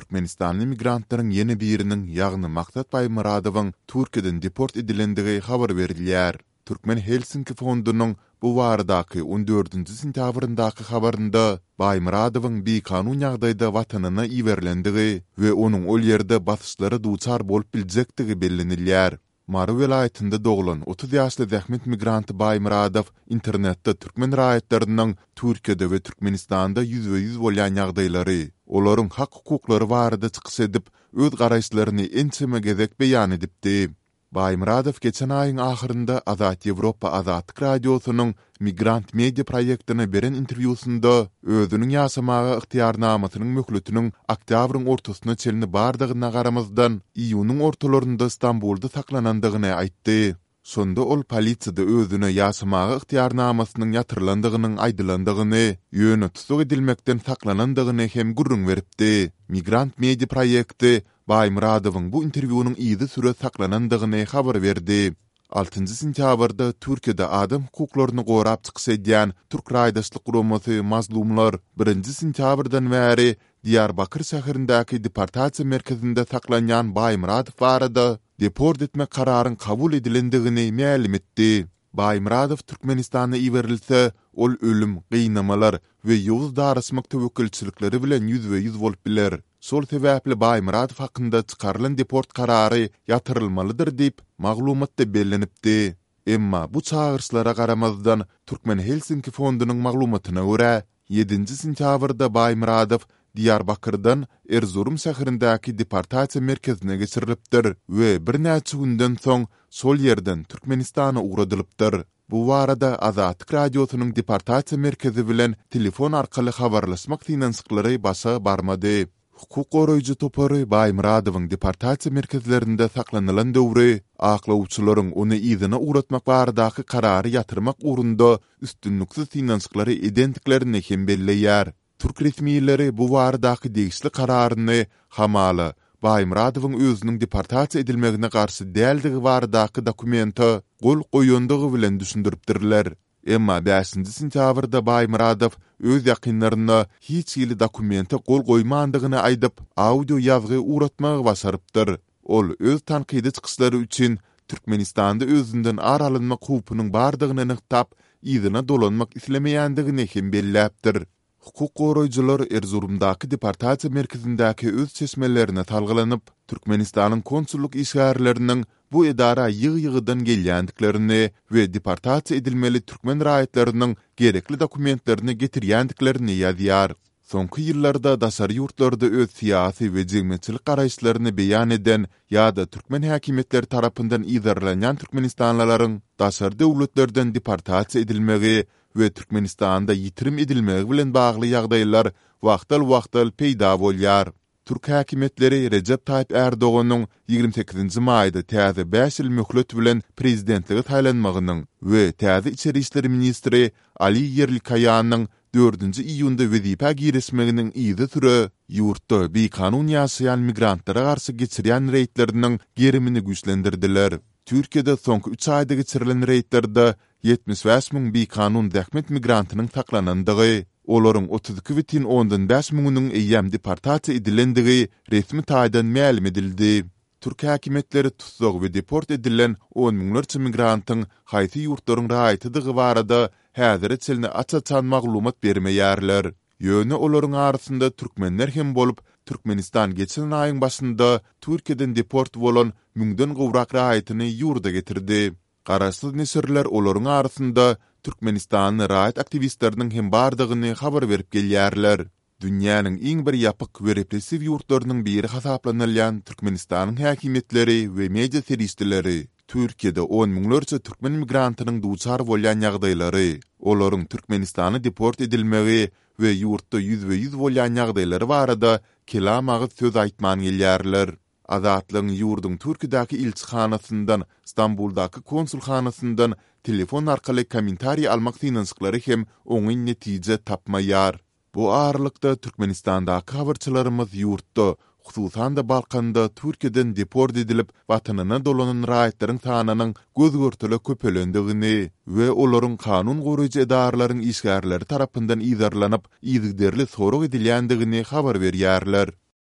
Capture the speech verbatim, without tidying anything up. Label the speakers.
Speaker 1: Türkmenistanly migrantlaryň ýene biriniň ýagny Maksat Baýmuradowyň Türkiýeden deport edilendigi habar berilýär. Türkmen Helsinki fondunyň bu baradaky on dördünji sentýabryndaky habarynda Baýmuradowyň bir kanun ýagdaýda watanyna iwerlendigi we onuň ol ýerde basyşlara duçar bolup biljekdigi bellenilýär. Mary welaýatynda doglan otuz ýaşly zähmet migranty Baýmuradow internetde türkmen raýatlarynyň Türkiýede we Türkmenistanda yüzde yüz bolýan ýagdaýlary, olaryň hak hukuklary barada çykyş edip, öz garaýşlaryny ençeme gezek beýan edipdi. Baýmuradow geçen aýyň ahyrynda Azat Ýewropa Azatlyk radiosynyň migrant media proýektine beren interwýusynda özüniň ýasamaga ygtyýarnamasynyň möhletiniň oktýabryň ortasyna çelini bardygyna garamazdan iýunyň ortalarynda Istanbulda saklanandygyny aýtdy. Sonda ol polisiýada özüne ýasamaga ygtyýarnamasynyň ýatyrylandygynyň aýdylandygyny, ýöne tutuk edilmekden saklanandygyny hem gurrun beripdi. Migrant media proýekti Baýmuradowyň bu interwýunyň ýyzy süre saklanandygyny habar berdi. altynjy sentýabrda Türkiýede adam hukuklaryny gorap çykyş edýän Türk raýdaşlyk guramasy Mazlumlar birinji sentýabrdan bäri Diyarbakır şäherindäki deportasiýa merkezinde saklanýan Baýmuradow barada deport etme kararyň kabul edilendigini ma'lum etdi. Baýmuradow Türkmenistana iwerilse, ol ölüm, gynamalar we ýowuz darasmak tewekkelçilikleri bilen yüzde yüz bolup biler. Sol sebäpli Baýmuradow hakynda çykarylan deport karary ýatyrylmalydyr diýip maglumatda bellenipdi. Emma bu çağırışlara garamazdan Türkmen Helsinki fondunyň maglumatyna görä, ýedinji sentýabrda Baýmuradow Diyarbakyrdan Erzurum şäherindäki deportasiýa merkezine geçirilipdir we bir näçe günden soň sol ýerden Türkmenistana uguradylypdyr. Bu barada Azatlyk radiosynyň deportasiýa merkezi bilen telefon arkaly habarlaşmak tinançyklary başa barmady. Hukuk goraýjy topary Baýmuradowyň deportasiýa merkezlerinde saklanylan döwri, aklawçylaryň ony ýzyna uğratmak baradaky karary ýatyrmak urunda üstünlüksiz tinançyklary edendiklerini hem belleýär. Türk resmiýetleri bu baradaky degişli kararyny hamaly Baýmuradowyň özüniň deportasiýa edilmegine garşy däldigi baradaky dokumenta gol goýandygy bilen düşündiripdirler. Emma beşinji sentýabrda Baýmuradow öz ýakynlaryna hiç ýyly dokumenta gol goýmandygyny aýdyp, audio ýazgy uğratmagy başarypdyr. Ol öz tanqidi çykyşlary üçin Türkmenistanda özünden aralynmak hukukynyň bardygyny ynykdap, ýyzyna dolanmak islemeýändigini hem belläpdir. Hukuk goraýjylar Erzurumdaky deportasiýa merkezindäki öz çeşmelerine talgylanyp, Türkmenistanyň konsulluk işgärleriniň bu edara ýygy-ýygydan gelýändiklerini we deportasiýa edilmeli türkmen raýatlarynyň gerekli dokumentlerini getirýändiklerini ýazýar. Soňky ýyllarda daşary ýurtlarda öz siýasy we jemgyýetçilik garaýşlaryny beýan eden ýa-da türkmen häkimetleri tarapyndan ýyzarlanýan türkmenistanlylaryň daşary döwletlerden deportasiýa edilmegi we Türkmenistanda ýitirim edilmegi bilen bagly ýagdaýlar wagtal-wagtal peýda bolýar. Türk häkimetleri Recep Tayyip Erdoğan'ın ýygrimi sekizinji maýda täze beş ýyl möhlet bilen prezidentligi taýlanmagynyň we täze içeri işleri ministri Ali Yerlikayanyň dördünji iýunda wezipe giresmeginiň ýyzy süre ýurtda bir kanun ýaşaýan migrantlara garşy geçirýän reýtleriniň gerimini güýçlendirdiler. Türkiýede soňky üç aýda geçirilen reýtlerde yetmiş beş miň bir kanun zähmet migrantynyň saklanandygy, olaryň otuz iki bitin ondan beş miňiniň eýýäm deportasiýa edilendigi resmi taýdan ma'lum edildi. Türk häkimetleri tutsaq we deport edilen on miňlerçe migrantyň haýsy ýurtlaryň raýatydygy barada häzir çelini açaçan maglumat bermeýärler. Ýöne olaryň arasynda türkmenler hem bolup, Türkmenistan geçen aýyň başynda Türkiýeden deport bolan müňden gowrak raýatyny ýurda getirdi. Garaşsyz nesirler olaryň arasynda Türkmenistanyň raýat aktivistleriniň hem bardygyny habar berip gelýärler. Dünýäniň iň bir ýapyk we repressiw ýurtlarynyň biri hasaplanylýan Türkmenistanyň häkimetleri we media serişdileri Türkiýede on miňlerçe türkmen migrantynyň duçar bolýan ýagdaýlary, olaryň Türkmenistana deport edilmegi we ýurtda yüzde yüz bolýan ýagdaýlary barada kelam agyz söz aýtman gelýärler. Azatlyň ýurdun Türkiýedäki elçixanasyndan, Istanbuldaky konsulxanasyndan telefon arkaly kommentariýa almak tinançyklary hem oňy netije tapmaýar. Bu aralykda Türkmenistandaky habarçylarymyz ýurtda, hususan da Balkanda Türkiýeden deport edilip watanyna dolanan raýatlaryň sanynyň gözgörtüle köpelendigini we olaryň kanun goraýjy edarlaryň işgärleri tarapyndan ýyzarlanyp, ýyzgderli sorag edilýändigini habar berýärler.